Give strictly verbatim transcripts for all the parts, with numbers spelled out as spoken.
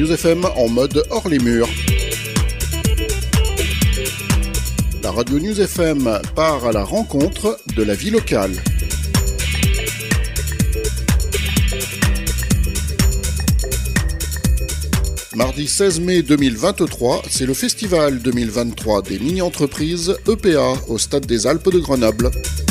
News F M en mode hors les murs. La radio News F M part à la rencontre de la vie locale. Mardi seize mai deux mille vingt-trois, c'est le festival deux mille vingt-trois des mini-entreprises E P A au Stade des Alpes de Grenoble.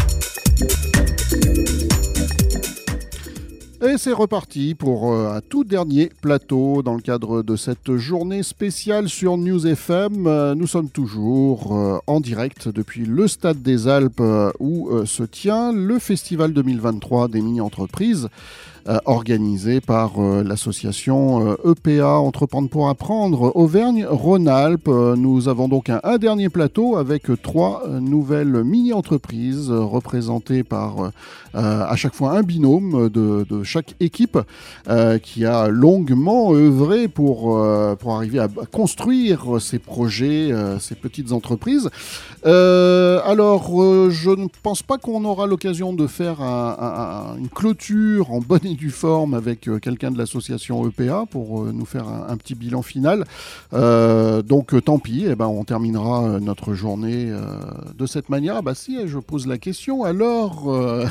Et c'est reparti pour euh, un tout dernier plateau dans le cadre de cette journée spéciale sur News F M. Euh, nous sommes toujours euh, en direct depuis le Stade des Alpes euh, où euh, se tient le festival deux mille vingt-trois des mini-entreprises. Euh, organisé par euh, l'association euh, E P A, Entreprendre pour apprendre, Auvergne-Rhône-Alpes. Euh, nous avons donc un, un dernier plateau avec euh, trois euh, nouvelles mini-entreprises euh, représentées par euh, à chaque fois un binôme de, de chaque équipe euh, qui a longuement œuvré pour, euh, pour arriver à, à construire ces projets, euh, ces petites entreprises. Euh, alors, euh, je ne pense pas qu'on aura l'occasion de faire un, un, une clôture en bonne et due forme avec euh, quelqu'un de l'association E P A pour euh, nous faire un, un petit bilan final. Euh, donc, euh, tant pis, eh ben, on terminera euh, notre journée euh, de cette manière. Ah bah si, je pose la question. Alors, euh,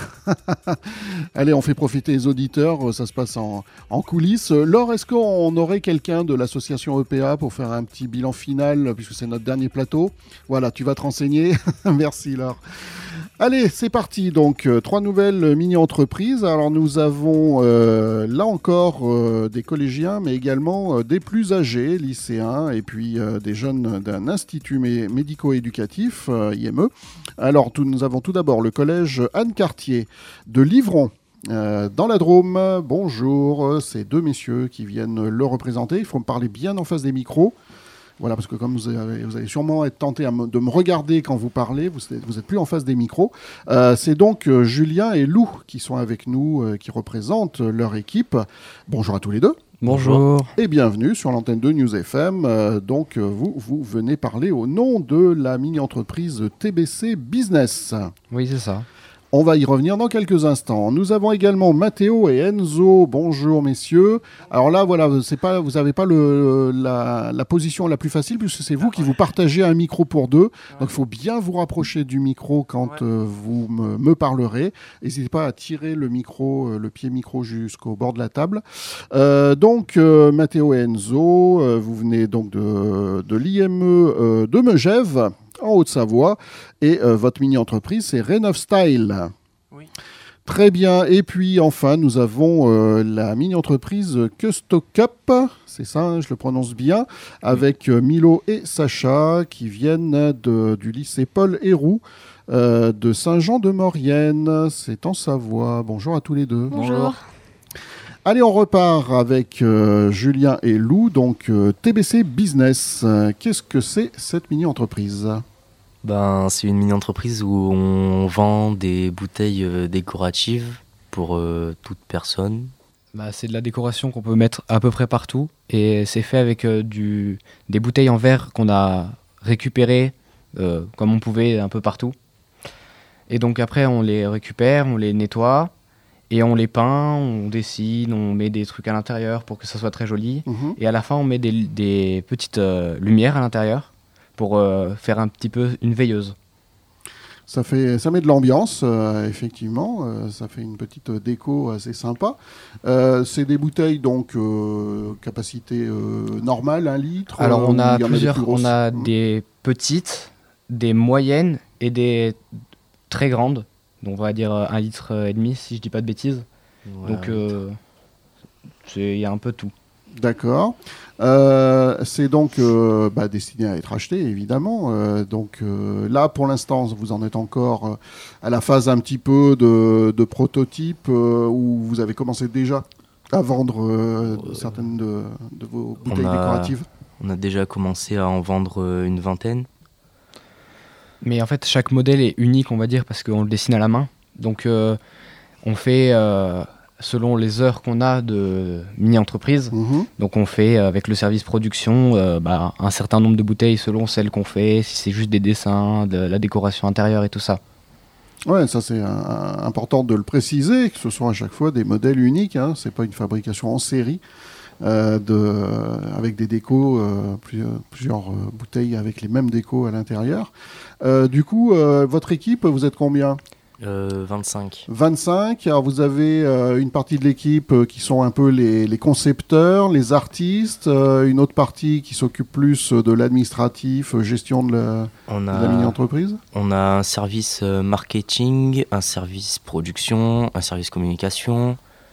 allez, on fait profiter les auditeurs. Ça se passe en, en coulisses. Laure, est-ce qu'on aurait quelqu'un de l'association E P A pour faire un petit bilan final, puisque c'est notre dernier plateau? Voilà, tu vas te renseigner. Merci, Laure. Allez, c'est parti. Donc, euh, trois nouvelles mini-entreprises. Alors, nous avons euh, là encore euh, des collégiens, mais également euh, des plus âgés, lycéens, et puis euh, des jeunes d'un institut mé- médico-éducatif, euh, I M E. Alors, tout, nous avons tout d'abord le collège Anne-Cartier de Livron. Euh, dans la Drôme. Bonjour, c'est deux messieurs qui viennent le représenter. Il faut me parler bien en face des micros. Voilà, parce que comme vous allez, vous allez sûrement être tenté à me, de me regarder quand vous parlez, vous n'êtes vous êtes plus en face des micros. Euh, c'est donc euh, Julien et Lou qui sont avec nous, euh, qui représentent leur équipe. Bonjour à tous les deux. Bonjour. Et bienvenue sur l'antenne de News F M. Euh, donc, euh, vous, vous venez parler au nom de la mini-entreprise T B C Business. Oui, c'est ça. On va y revenir dans quelques instants. Nous avons également Matteo et Enzo. Bonjour messieurs. Alors là, voilà, c'est pas, vous n'avez pas le, la, la position la plus facile puisque c'est vous qui vous partagez un micro pour deux. Donc il faut bien vous rapprocher du micro quand euh, vous me, me parlerez. N'hésitez pas à tirer le micro, euh, le pied micro jusqu'au bord de la table. Euh, donc euh, Matteo et Enzo, euh, vous venez donc de, de l'I M E euh, de Megève, en Haute-Savoie, et euh, votre mini-entreprise, c'est Rénov Style. Oui. Très bien. Et puis, enfin, nous avons euh, la mini-entreprise Custocup, c'est ça, hein, je le prononce bien, avec euh, Milo et Sacha, qui viennent de, du lycée Paul Héroux, euh, de Saint-Jean-de-Maurienne, c'est en Savoie. Bonjour à tous les deux. Bonjour. Allez, on repart avec euh, Julien et Lou, donc euh, T B C Business. Euh, qu'est-ce que c'est cette mini-entreprise ? Ben, c'est une mini-entreprise où on vend des bouteilles euh, décoratives pour euh, toute personne. Bah, c'est de la décoration qu'on peut mettre à peu près partout. Et c'est fait avec euh, du, des bouteilles en verre qu'on a récupérées euh, comme on pouvait un peu partout. Et donc après, on les récupère, on les nettoie. Et on les peint, on dessine, on met des trucs à l'intérieur pour que ça soit très joli. Mmh. Et à la fin, on met des, des petites euh, lumières à l'intérieur pour euh, faire un petit peu une veilleuse. Ça, fait, ça met de l'ambiance, euh, effectivement. Euh, ça fait une petite déco assez sympa. Euh, c'est des bouteilles, donc, euh, capacité euh, normale, un litre. Alors, on a plusieurs. A on a des petites, des moyennes et des très grandes. Donc on va dire un litre et demi si je dis pas de bêtises. Ouais, donc euh, il y a un peu tout. D'accord. Euh, c'est donc euh, bah, destiné à être acheté évidemment. Euh, donc euh, là pour l'instant vous en êtes encore euh, à la phase un petit peu de, de prototype euh, où vous avez commencé déjà à vendre euh, euh, certaines de, de vos bouteilles on a, décoratives. On a déjà commencé à en vendre une vingtaine. Mais en fait, chaque modèle est unique, on va dire, parce qu'on le dessine à la main. Donc, euh, on fait, euh, selon les heures qu'on a de mini-entreprise, mmh. donc on fait, avec le service production, euh, bah, un certain nombre de bouteilles selon celles qu'on fait, si c'est juste des dessins, de la décoration intérieure et tout ça. Ouais, ça c'est un, important de le préciser, que ce soit à chaque fois des modèles uniques, hein, c'est pas une fabrication en série. euh, de, avec des décos, euh, plus, plusieurs euh, bouteilles avec les mêmes décos à l'intérieur. Euh, du coup, euh, votre équipe, vous êtes combien ? Euh, vingt-cinq. vingt-cinq. Alors vous avez euh, une partie de l'équipe euh, qui sont un peu les, les concepteurs, les artistes, euh, une autre partie qui s'occupe plus de l'administratif, euh, gestion de la, On de la a, mini-entreprise. on a un service euh, marketing, un service production, un service communication,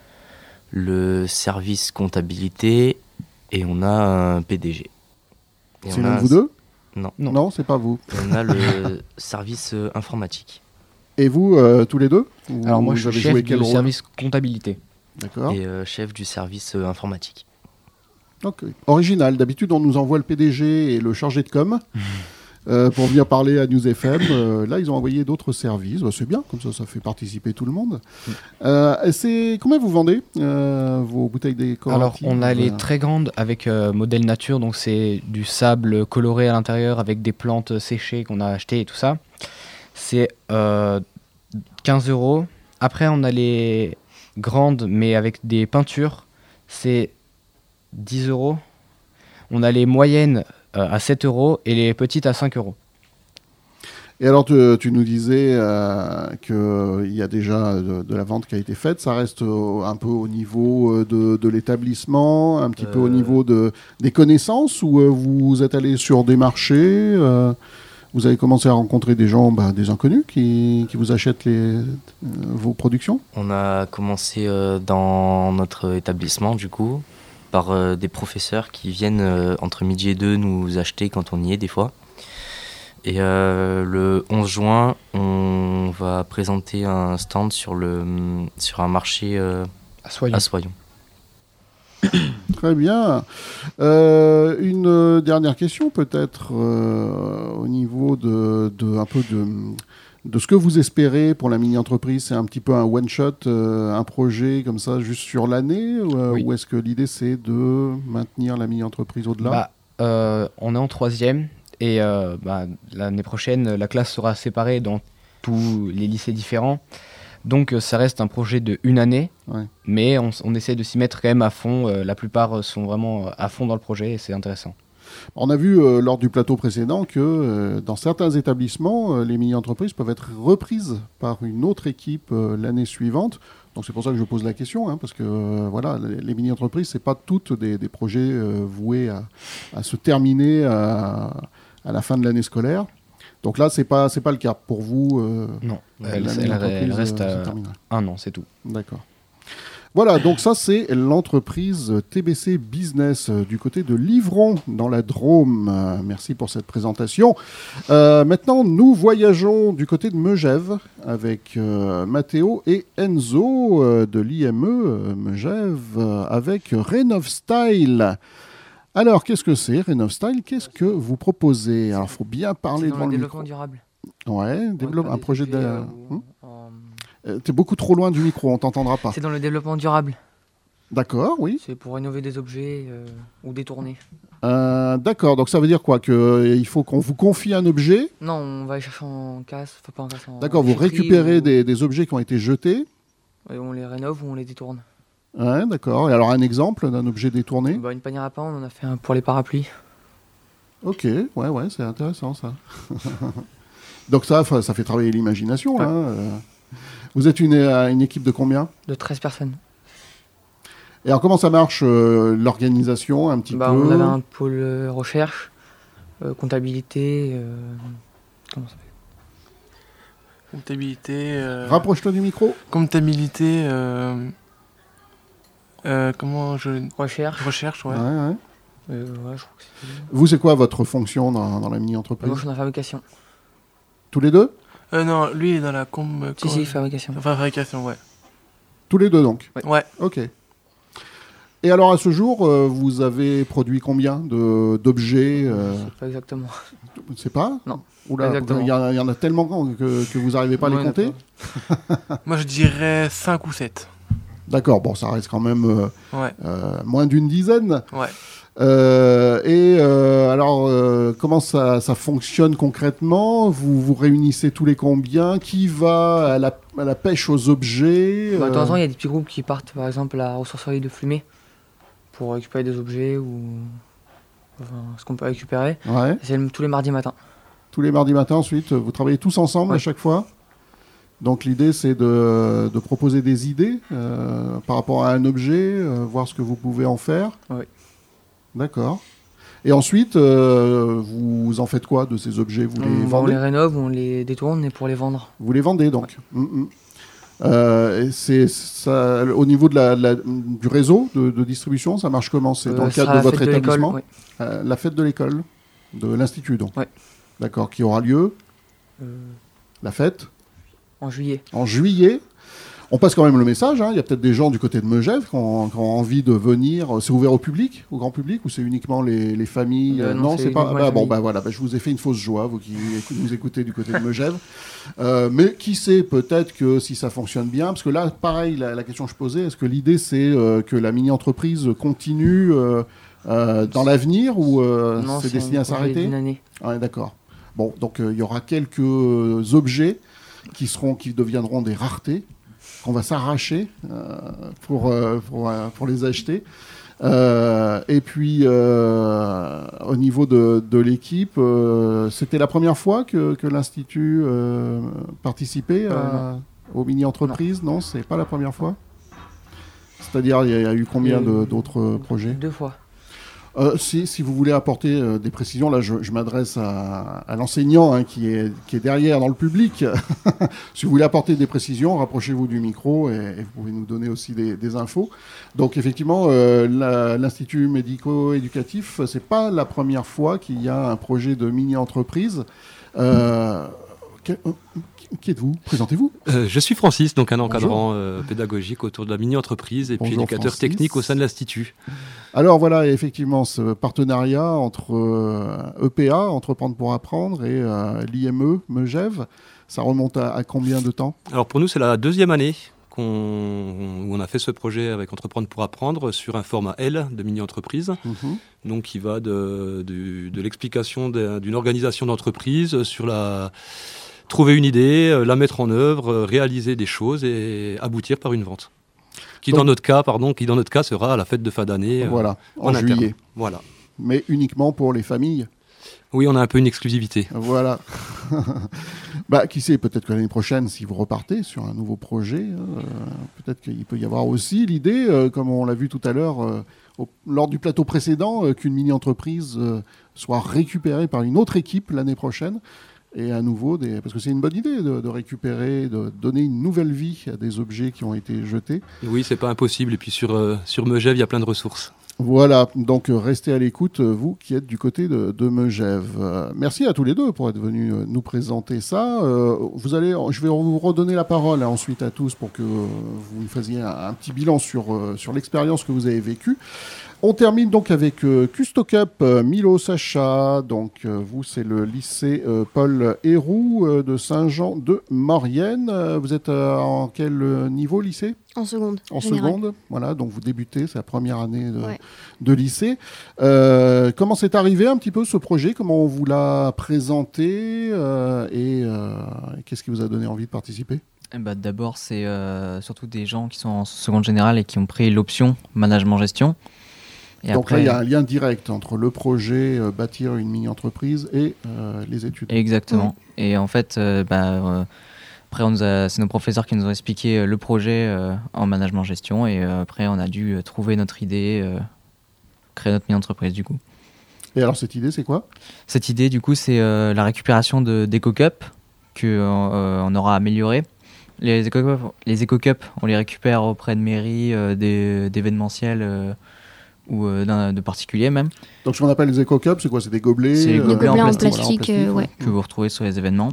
le service comptabilité et on a un P D G. Et C'est on l'un a de vous deux ? Non. Non. Non, c'est pas vous. On a le service euh, informatique. Et vous, euh, tous les deux vous, Alors moi, vous je avez suis joué chef quel du rôle ? service comptabilité. D'accord. Et euh, chef du service euh, informatique. Ok. Original. D'habitude, on nous envoie le P D G et le chargé de com euh, pour venir parler à News F M. Euh, là, ils ont envoyé d'autres services. Bah, c'est bien, comme ça, ça fait participer tout le monde. Euh, c'est... Combien vous vendez euh, vos bouteilles décoratives ? Alors, on a les euh, très grandes avec euh, modèle nature, donc c'est du sable coloré à l'intérieur avec des plantes séchées qu'on a achetées et tout ça. C'est euh, quinze euros. Après, on a les grandes, mais avec des peintures, c'est dix euros. On a les moyennes euh, à sept euros et les petites à cinq euros. Et alors, tu, tu nous disais euh, qu'il y a déjà de, de la vente qui a été faite. Ça reste euh, un peu au niveau de, de l'établissement, un petit Euh. peu au niveau de, des connaissances, ou euh, vous êtes allé sur des marchés euh, vous avez commencé à rencontrer des gens, bah, des inconnus qui, qui vous achètent les, euh, vos productions ? On a commencé euh, dans notre établissement, du coup, par euh, des professeurs qui viennent euh, entre midi et deux nous acheter quand on y est, des fois. Et euh, le onze juin, on va présenter un stand sur, le, sur un marché euh, À Soyons. à Soyons. Très bien. Euh, une dernière question peut-être euh, au niveau de, de, un peu de, de ce que vous espérez pour la mini-entreprise. C'est un petit peu un one-shot, euh, un projet comme ça juste sur l'année, ou, euh, Oui. ou est-ce que l'idée c'est de maintenir la mini-entreprise au-delà ? Bah, euh, on est en troisième et euh, bah, l'année prochaine, la classe sera séparée dans tous les lycées différents. Donc euh, ça reste un projet de une année, Ouais. mais on, s- on essaie de s'y mettre quand même à fond. Euh, la plupart euh, sont vraiment euh, à fond dans le projet et c'est intéressant. On a vu euh, lors du plateau précédent que euh, dans certains établissements, euh, les mini-entreprises peuvent être reprises par une autre équipe euh, l'année suivante. Donc c'est pour ça que je pose la question, hein, parce que euh, voilà, les, les mini-entreprises, c'est pas toutes des, des projets euh, voués à, à se terminer à, à la fin de l'année scolaire. Donc là, c'est pas c'est pas le cas pour vous. euh, Non, la elle, elle- mini-entreprise, elle reste euh, se à terminera. un an, c'est tout. D'accord. Voilà, donc ça c'est l'entreprise T B C Business euh, du côté de Livron dans la Drôme. Euh, merci pour cette présentation. Euh, maintenant, nous voyageons du côté de Megève avec euh, Mathéo et Enzo euh, de l'I M E euh, Megève euh, avec Renovstyle. Alors, qu'est-ce que c'est Renovstyle ? Qu'est-ce que vous proposez ? Alors, il faut bien parler C'est dans devant le le développement micro. durable. Ouais, On développe va un faire des projet de... objets, euh, Hmm ou- en- Euh, T'es beaucoup trop loin du micro, on t'entendra pas. C'est dans le développement durable. D'accord, oui. C'est pour rénover des objets euh, ou détourner. Euh, D'accord, donc ça veut dire quoi ? Qu'il faut qu'on vous confie un objet. Non, on va les chercher en casse, enfin pas en casse, en D'accord, vous déchetterie récupérez ou- des, des objets qui ont été jetés. et on les rénove ou on les détourne. Ouais, d'accord. Et alors un exemple d'un objet détourné ? Bah, une panière à pain, on en a fait un pour les parapluies. Ok, ouais, ouais, c'est intéressant ça. Donc ça, fa- ça fait travailler l'imagination. Ouais. Hein, euh. Vous êtes une, euh, une équipe de combien ? De treize personnes. Et alors comment ça marche euh, l'organisation un petit Bah, peu ? on avait un pôle euh, recherche, euh, comptabilité. euh, Comment ça s'appelle ? Comptabilité. euh, Rapproche-toi du micro. Comptabilité. euh, euh, comment je. Recherche. Recherche, ouais. Ouais, ouais. Euh, ouais, je crois que c'est. Vous, c'est quoi votre fonction dans, dans la mini-entreprise ? Moi, je suis dans la fabrication. Tous les deux ? Euh, non, lui il est dans la com. Si, si, fabrication. Fabrication, ouais. Tous les deux donc. Ouais. Ok. Et alors à ce jour, euh, vous avez produit combien de- d'objets euh, Je sais pas exactement. Je ne sais pas. Non. Oula, Exactement. il y, en- il y en a tellement que, que vous n'arrivez pas à les Ouais, compter. d'accord. Moi je dirais cinq ou sept. D'accord, bon, ça reste quand même euh, Ouais, euh, moins d'une dizaine. ouais. Euh, et euh, alors, euh, comment ça, ça fonctionne concrètement ? vous, vous réunissez tous les combien ? Qui va à la, à la pêche aux objets Bah, de temps en euh, temps, il y a des petits groupes qui partent, par exemple, à la ressourcerie de Flumet pour récupérer des objets ou enfin, ce qu'on peut récupérer. Ouais. C'est le- tous les mardis matins. Tous les mardis matins, ensuite, vous travaillez tous ensemble Ouais. à chaque fois. Donc l'idée, c'est de, de proposer des idées euh, par rapport à un objet, euh, voir ce que vous pouvez en faire. Oui. D'accord. Et ensuite, euh, vous en faites quoi de ces objets? Vous les On, on vendez? les rénove, on les détourne et pour les vendre. Vous les vendez donc. Mm, mm. Euh, et c'est ça, au niveau de la, de la- du réseau de, de distribution, ça marche comment? C'est dans Euh, le ce sera cadre de la votre fête de l'école, établissement? oui. Euh, la fête de l'école, de l'institut donc. Ouais. D'accord, qui aura lieu, Euh, la fête, en juillet. en juillet. On passe quand même le message, hein. Il y a peut-être des gens du côté de Megève qui ont, qui ont envie de venir. C'est ouvert au public, au grand public, ou c'est uniquement les, les familles? Euh, non, c'est c'est pas. uniquement Ah les bah, bon, familles. bah voilà, bah, je vous ai fait une fausse joie, vous qui écou- nous écoutez du côté de Megève. Euh, mais qui sait, peut-être que si ça fonctionne bien, parce que là, pareil, la, la question que je posais, est-ce que l'idée c'est euh, que la mini-entreprise continue euh, euh, dans l'avenir ou euh, Non, c'est destiné un à projet s'arrêter? d'une année. Ouais, d'accord. Bon, donc euh, il y aura quelques objets qui seront, qui deviendront des raretés qu'on va s'arracher euh, pour, euh, pour, euh, pour les acheter. Euh, et puis, euh, au niveau de, de l'équipe, euh, c'était la première fois que, que l'Institut euh, participait à- Euh, aux mini-entreprises? Non, c'est pas la première fois. C'est-à-dire, il y, a- il y a eu combien Il y a de- eu d'autres projets? Deux fois. Euh, si, si vous voulez apporter euh, des précisions, là je, je m'adresse à, à l'enseignant hein, qui, est, qui est derrière dans le public. Si vous voulez apporter des précisions, rapprochez-vous du micro et, et vous pouvez nous donner aussi des, des infos. Donc effectivement, euh, la- l'Institut médico-éducatif, c'est pas la première fois qu'il y a un projet de mini-entreprise. Euh, que- euh, qui, qui êtes-vous? Présentez-vous. Euh, je suis Francis, donc un Bonjour. encadrant euh, pédagogique autour de la mini-entreprise et puis Bonjour, éducateur Francis. technique au sein de l'Institut. Alors voilà, effectivement, ce partenariat entre euh, E P A, Entreprendre pour apprendre, et euh, l'I M E, Megève, ça remonte à, à combien de temps? Alors pour nous, c'est la deuxième année qu'on, où on a fait ce projet avec Entreprendre pour apprendre sur un format L de mini-entreprise, Mhm. donc qui va de, de, de l'explication d'un- d'une organisation d'entreprise sur la trouver une idée, euh, la mettre en œuvre, euh, réaliser des choses et aboutir par une vente. Qui Donc- dans notre cas, pardon, qui dans notre cas sera à la fête de fin d'année. euh, Voilà, en, en interne. juillet. Voilà. Mais uniquement pour les familles. Oui, on a un peu une exclusivité. Voilà. Bah, qui sait, peut-être que l'année prochaine, si vous repartez sur un nouveau projet, euh, peut-être qu'il peut y avoir aussi l'idée, euh, comme on l'a vu tout à l'heure, euh, au- lors du plateau précédent, euh, qu'une mini-entreprise euh, soit récupérée par une autre équipe l'année prochaine. Et à nouveau, des... parce que c'est une bonne idée de, de récupérer, de donner une nouvelle vie à des objets qui ont été jetés. Oui, c'est pas impossible. Et puis sur, euh, sur Megève, il y a plein de ressources. Voilà, donc euh, restez à l'écoute, euh, vous qui êtes du côté de, de Megève. Euh, merci à tous les deux pour être venus euh, nous présenter ça. Euh, vous allez, je vais vous redonner la parole hein, ensuite à tous pour que euh, vous nous fassiez un, un petit bilan sur, euh, sur l'expérience que vous avez vécue. On termine donc avec euh, Custo Cup, euh, Milo Sacha. Donc euh, vous, c'est le lycée euh, Paul Héroux euh, de Saint-Jean de Maurienne. Euh, vous êtes euh, en quel euh, niveau lycée? En seconde. En général. seconde, voilà, donc vous débutez, c'est la première année de, Ouais. de lycée. Euh, comment c'est arrivé un petit peu ce projet? Comment on vous l'a présenté euh, et euh, qu'est-ce qui vous a donné envie de participer? Eh ben, d'abord, c'est euh, surtout des gens qui sont en seconde générale et qui ont pris l'option management-gestion. Et Donc après, là, il y a un lien direct entre le projet euh, bâtir une mini-entreprise et euh, les études. Exactement. Et en fait, euh, bah, euh, après, on nous a- c'est nos professeurs qui nous ont expliqué euh, le projet euh, en management-gestion. Et euh, après, on a dû euh, trouver notre idée, euh, créer notre mini-entreprise du coup. Et alors cette idée, c'est quoi? Cette idée, du coup, c'est euh, la récupération de, d'éco-cups qu'on euh, on aura amélioré. Les éco-cups, les éco-cups, on les récupère auprès de mairies, euh, des- d'événementiels euh, ou euh, d'un- de particuliers même, Donc ce qu'on appelle les éco-cups, c'est quoi? C'est des gobelets C'est des euh, gobelets en voilà, plastique. euh, ouais. que vous retrouvez sur les événements.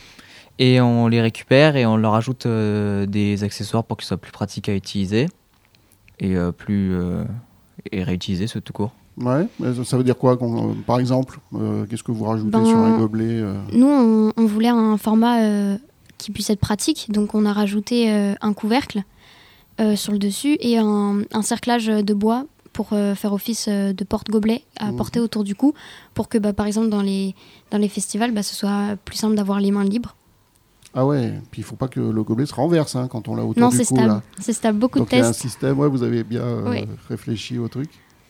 Et on les récupère et on leur ajoute euh, des accessoires pour qu'ils soient plus pratiques à utiliser et euh, plus euh, et réutiliser ce tout court. Ouais, mais ça veut dire quoi qu'on- euh, par exemple, euh, qu'est-ce que vous rajoutez Ben, sur un gobelet euh Nous, on, on voulait un format euh, qui puisse être pratique, donc on a rajouté euh, un couvercle euh, sur le dessus et un, un cerclage de bois pour euh, faire office euh, de porte-gobelet à Mhm. porter autour du cou, pour que, bah, par exemple, dans les, dans les festivals, bah, ce soit plus simple d'avoir les mains libres. Ah ouais, puis il faut pas que le gobelet se renverse hein, quand on l'a autour Non, du c'est cou. stable. Là. C'est stable. Beaucoup Donc de il y a un tests. système, ouais, vous avez bien euh, Oui. réfléchi au truc.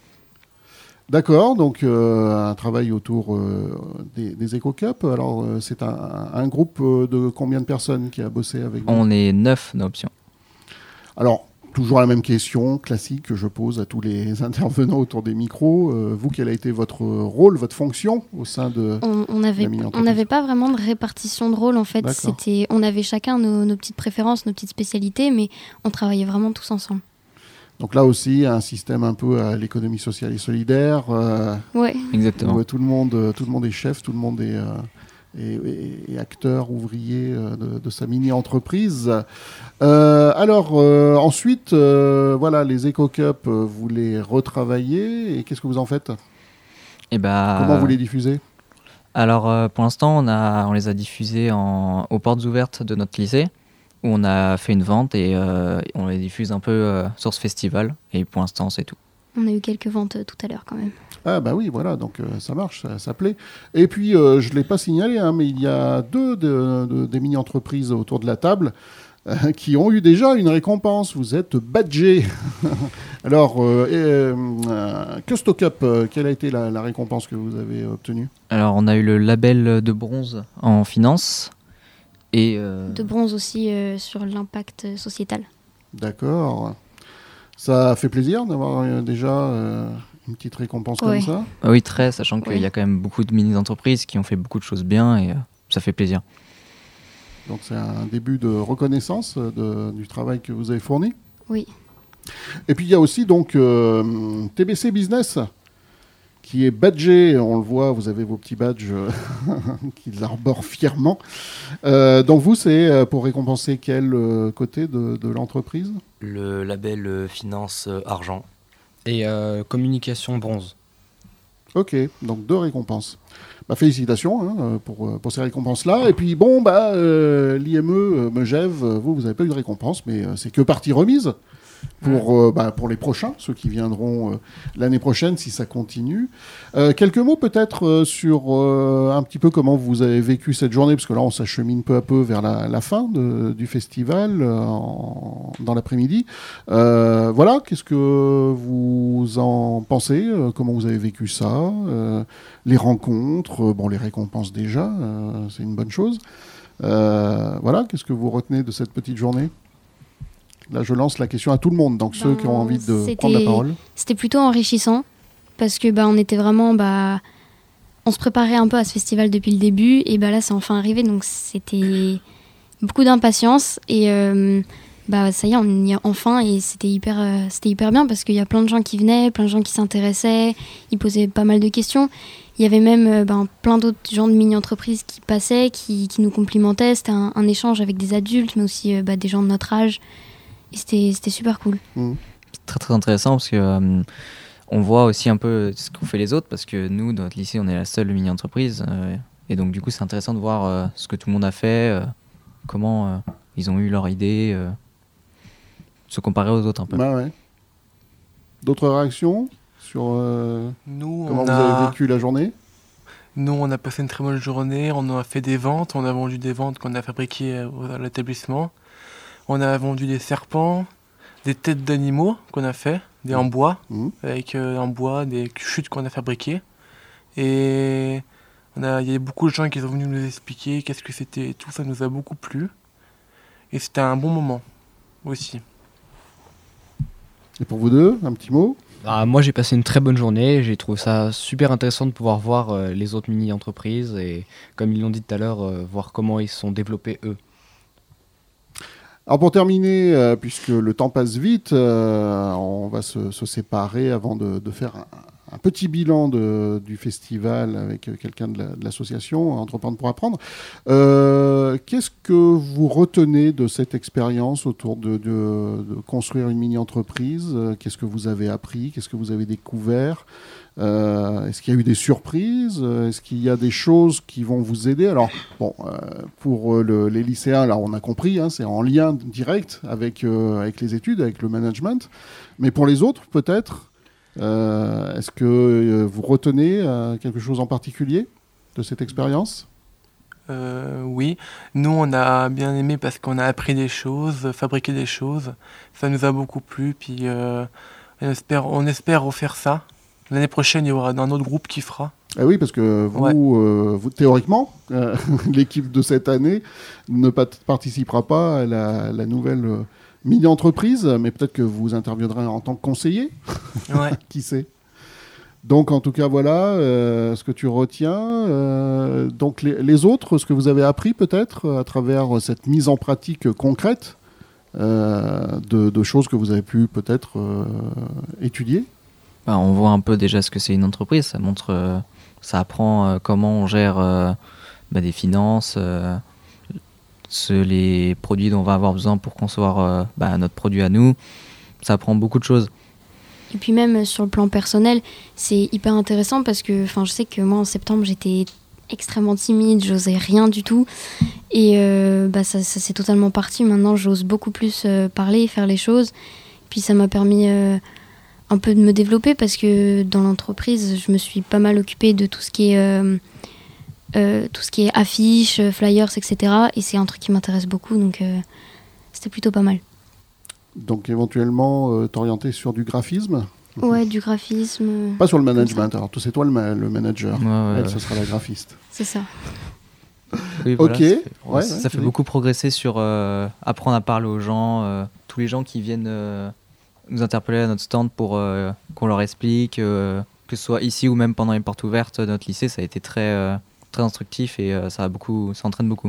D'accord, donc euh, un travail autour euh, des, des Eco-Cup. Alors, euh, c'est un, un groupe euh, de combien de personnes qui a bossé avec vous? On est neuf dans Option. Alors, toujours la même question classique que je pose à tous les intervenants autour des micros. Euh, vous, quel a été votre rôle, votre fonction au sein de On on avait, la mini-entreprise? on n'avait pas vraiment de répartition de rôle en fait. D'accord. C'était, on avait chacun nos, nos petites préférences, nos petites spécialités, mais on travaillait vraiment tous ensemble. Donc là aussi, un système un peu à l'économie sociale et solidaire, euh, Ouais. Exactement. où tout le monde, euh, tout le monde est chef, tout le monde est, euh, est- est- est acteur, ouvrier euh, de, de sa mini-entreprise. Euh, alors euh, ensuite, euh, voilà, les Eco-Cup, euh, vous les retravaillez et qu'est-ce que vous en faites? Et bah, Comment vous les diffusez? Alors, euh, pour l'instant, on, a, on les a diffusés en, aux portes ouvertes de notre lycée, où on a fait une vente et euh, on les diffuse un peu euh, sur ce festival. Et pour l'instant, c'est tout. On a eu quelques ventes euh, tout à l'heure quand même. Ah bah oui, voilà, donc euh, ça marche, ça, ça plaît. Et puis, euh, je ne l'ai pas signalé, hein, mais il y a deux de- de- des mini-entreprises autour de la table euh, qui ont eu déjà une récompense. Vous êtes badgés. Alors, euh, et, euh, euh, Custo Cup, euh, quelle a été la, la récompense que vous avez obtenue? Alors, on a eu le label de bronze en finance. Et euh, De bronze aussi euh, sur l'impact sociétal. D'accord. Ça fait plaisir d'avoir euh, déjà euh, une petite récompense Ouais. comme ça. ah oui, très, sachant qu'il Ouais. y a quand même beaucoup de mini-entreprises qui ont fait beaucoup de choses bien et euh, ça fait plaisir. Donc, c'est un début de reconnaissance euh, de- du travail que vous avez fourni. Oui. Et puis il y a aussi donc euh, T B C Business qui est badgé, on le voit, vous avez vos petits badges euh, qu'ils arborent fièrement. Euh, donc vous, c'est euh, pour récompenser quel euh, côté de, de l'entreprise? Le label euh, finance euh, argent. Et euh, communication bronze. Ok, donc deux récompenses. Bah, félicitations hein, euh, pour, euh, pour ces récompenses-là. Et puis bon, bah, euh, l'I M E euh, Megève, euh, vous, vous n'avez pas eu de récompense, mais euh, c'est que partie remise pour, euh, bah, pour les prochains, ceux qui viendront euh, l'année prochaine si ça continue. Euh, quelques mots peut-être euh, sur euh, un petit peu comment vous avez vécu cette journée, parce que là on s'achemine peu à peu vers la, la fin de- du festival euh, en- dans l'après-midi. Euh, voilà, qu'est-ce que vous en pensez? euh, Comment vous avez vécu ça? euh, Les rencontres, euh, bon les récompenses déjà, euh, c'est une bonne chose. Euh, voilà, qu'est-ce que vous retenez de cette petite journée? Là, je lance la question à tout le monde, donc ceux Ben, qui ont envie de c'était- prendre la parole. C'était plutôt enrichissant parce que bah, on était vraiment, bah, on se préparait un peu à ce festival depuis le début et bah là c'est enfin arrivé, donc c'était beaucoup d'impatience et euh, bah ça y est, on y est enfin et c'était hyper, euh, c'était hyper bien parce qu'il y a plein de gens qui venaient, plein de gens qui s'intéressaient, ils posaient pas mal de questions. Il y avait même euh, ben, plein d'autres gens de mini-entreprises qui passaient, qui, qui nous complimentaient. C'était un, un échange avec des adultes, mais aussi euh, bah, des gens de notre âge. Et c'était, c'était super cool. C'est très très intéressant parce que euh, on voit aussi un peu ce qu'ont fait les autres parce que nous, dans notre lycée, on est la seule mini-entreprise. euh, et donc, du coup, c'est intéressant de voir euh, ce que tout le monde a fait, euh, comment euh, ils ont eu leur idée, euh, se comparer aux autres un peu. Bah ouais. D'autres réactions sur euh, Nous, comment on vous a... avez vécu la journée? Nous, on a passé une très bonne journée, on a fait des ventes, on a vendu des ventes qu'on a fabriquées euh, à l'établissement. On a vendu des serpents, des têtes d'animaux qu'on a fait, des en bois, Mhm. avec euh, en bois, des chutes qu'on a fabriquées. Et on a, il y a beaucoup de gens qui sont venus nous expliquer qu'est-ce que c'était et tout, ça nous a beaucoup plu. Et c'était un bon moment aussi. Et pour vous deux, un petit mot? Ah, moi j'ai passé une très bonne journée, j'ai trouvé ça super intéressant de pouvoir voir euh, les autres mini-entreprises et comme ils l'ont dit tout à l'heure, euh, voir comment ils se sont développés eux. Alors pour terminer, euh, puisque le temps passe vite, euh, on va se, se séparer avant de, de faire un, un petit bilan de- du festival avec quelqu'un de la- de l'association Entreprendre pour apprendre. Euh, Qu'est-ce que vous retenez de cette expérience autour de, de- de construire une mini-entreprise? Euh, Qu'est-ce que vous avez appris? Qu'est-ce que vous avez découvert? Euh, Est-ce qu'il y a eu des surprises? Euh, Est-ce qu'il y a des choses qui vont vous aider? Alors, bon, euh, pour euh, le- les lycéens, là, on a compris, hein, c'est en lien direct avec, euh, avec les études, avec le management. Mais pour les autres, peut-être, euh, est-ce que euh, vous retenez euh, quelque chose en particulier de cette expérience? Euh, oui, nous on a bien aimé parce qu'on a appris des choses, fabriqué des choses. Ça nous a beaucoup plu, puis euh, on espère, on espère refaire ça L'année prochaine, il y aura un autre groupe qui fera. Ah oui, parce que vous, Ouais. euh, vous théoriquement, euh, l'équipe de cette année ne pat- participera pas à la, la nouvelle euh, mini-entreprise, mais peut-être que vous interviendrez en tant que conseiller. Ouais. Qui sait. Donc, en tout cas, voilà euh, ce que tu retiens. Euh, donc, les, les autres, ce que vous avez appris peut-être à travers cette mise en pratique concrète euh, de, de choses que vous avez pu peut-être euh, étudier. Bah, on voit un peu déjà ce que c'est une entreprise. Ça montre, euh, ça apprend euh, comment on gère euh, bah, des finances, euh, ce- les produits dont on va avoir besoin pour concevoir euh, bah, notre produit à nous. Ça apprend beaucoup de choses. Et puis même euh, sur le plan personnel, c'est hyper intéressant parce que je sais que moi en septembre j'étais extrêmement timide, j'osais rien du tout. Et euh, bah, ça, ça s'est totalement parti. Maintenant j'ose beaucoup plus euh, parler, faire les choses. Puis ça m'a permis euh, un peu de me développer parce que dans l'entreprise je me suis pas mal occupée de tout ce qui est, euh, euh, tout ce qui est affiches, flyers, et cetera. Et c'est un truc qui m'intéresse beaucoup, donc euh, c'était plutôt pas mal. Donc, éventuellement, euh, t'orienter sur du graphisme. Ouais, du graphisme, euh, Pas sur le management. Alors, toi, c'est toi le, ma- le manager. Ouais, ouais, Elle, ouais. ce sera la graphiste. c'est ça. Oui, voilà, Ok. ça fait, Ouais, ça ouais, fait oui. beaucoup progresser sur euh, apprendre à parler aux gens, euh, tous les gens qui viennent euh, nous interpeller à notre stand pour euh, qu'on leur explique, euh, que ce soit ici ou même pendant les portes ouvertes de notre lycée, ça a été très, euh, très instructif et euh, ça, a beaucoup, ça entraîne beaucoup.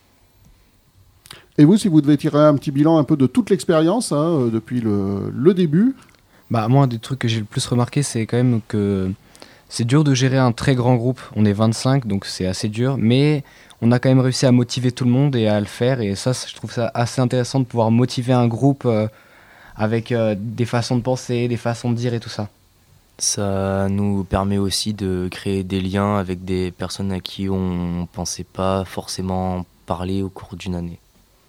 Et vous, si vous devez tirer un petit bilan un peu de toute l'expérience, hein, euh, depuis le, le début, Bah, moi, un des trucs que j'ai le plus remarqué, c'est quand même que c'est dur de gérer un très grand groupe. On est vingt-cinq, donc c'est assez dur, mais on a quand même réussi à motiver tout le monde et à le faire. Et ça, je trouve ça assez intéressant de pouvoir motiver un groupe euh, avec euh, des façons de penser, des façons de dire et tout ça. Ça nous permet aussi de créer des liens avec des personnes à qui on ne pensait pas forcément parler au cours d'une année.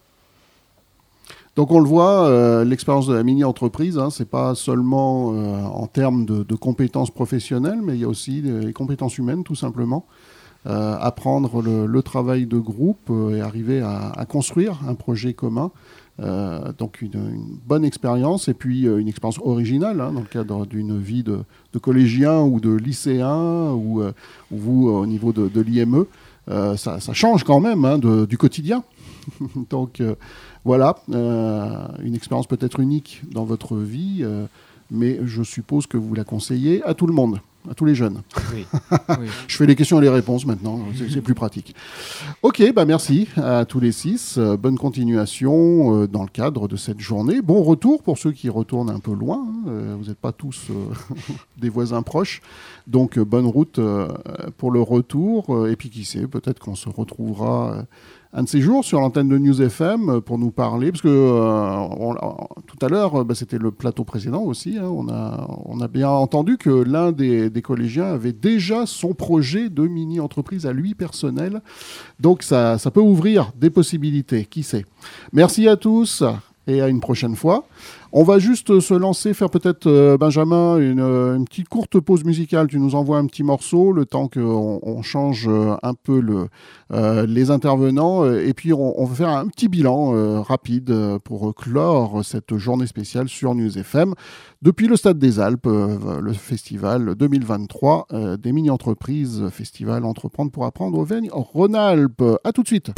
donc on le voit, euh, l'expérience de la mini-entreprise, hein, c'est pas seulement euh, en termes de, de compétences professionnelles, mais il y a aussi des compétences humaines, tout simplement. Euh, apprendre le, le travail de groupe euh, et arriver à, à construire un projet commun. Euh, donc une, une bonne expérience et puis euh, une expérience originale hein, dans le cadre d'une vie de, de collégien ou de lycéen ou, euh, ou vous euh, au niveau de, de l'I M E. Euh, ça, ça change quand même hein, de, du quotidien. Donc euh, voilà, euh, une expérience peut-être unique dans votre vie, euh, mais je suppose que vous la conseillez à tout le monde, à tous les jeunes. Oui. Oui. Je fais les questions et les réponses maintenant, c'est, c'est plus pratique. Ok, bah merci à tous les six. Euh, bonne continuation euh, dans le cadre de cette journée. Bon retour pour ceux qui retournent un peu loin. Hein. Euh, vous n'êtes pas tous euh, des voisins proches. Donc euh, bonne route euh, pour le retour. Euh, et puis qui sait, peut-être qu'on se retrouvera euh, un de ces jours sur l'antenne de News F M pour nous parler, parce que euh, on- tout à l'heure, euh, bah, c'était le plateau précédent aussi, hein, on, a, on a bien entendu que l'un des, des collégiens avait déjà son projet de mini-entreprise à lui personnel, donc ça, ça peut ouvrir des possibilités, qui sait. Merci à tous et à une prochaine fois. On va juste se lancer, faire peut-être, euh, Benjamin, une, euh, une petite courte pause musicale. Tu nous envoies un petit morceau, le temps qu'on on change euh, un peu le, euh, les intervenants. euh, Et puis, on, on va faire un petit bilan euh, rapide euh, pour clore cette journée spéciale sur News F M. Depuis le Stade des Alpes, euh, le festival deux mille vingt-trois euh, des mini-entreprises, festival Entreprendre pour apprendre Auvergne-Rhône-Alpes. À tout de suite.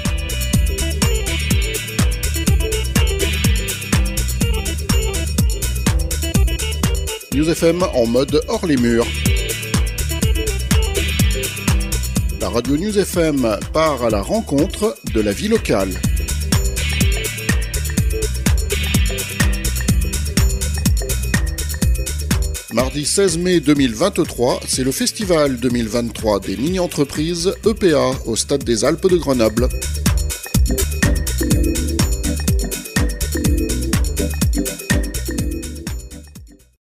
News F M en mode hors les murs. La radio News F M part à la rencontre de la vie locale. Mardi seize mai deux mille vingt-trois, c'est le festival deux mille vingt-trois des mini-entreprises E P A au Stade des Alpes de Grenoble.